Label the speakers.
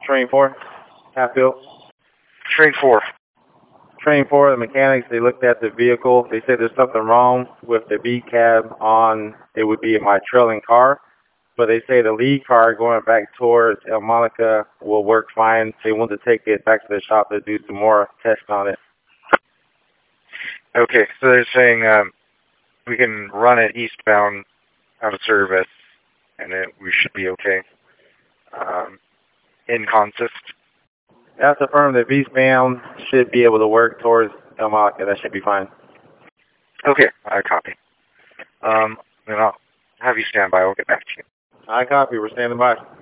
Speaker 1: Train 4, Hatfield.
Speaker 2: Train 4.
Speaker 1: Train 4, the mechanics, they looked at the vehicle. They said there's something wrong with the V cab on, it would be my trailing car. But they say the lead car going back towards El Monica will work fine. They want to take it back to the shop to do some more tests on it.
Speaker 2: Okay, so they're saying we can run it eastbound out of service, and we should be okay. In consist.
Speaker 1: That's affirmed that V-span should be able to work towards El Monica. That should be fine.
Speaker 2: Okay, I copy. Then I'll have you stand by. I'll get back to you.
Speaker 1: I copy. We're standing by.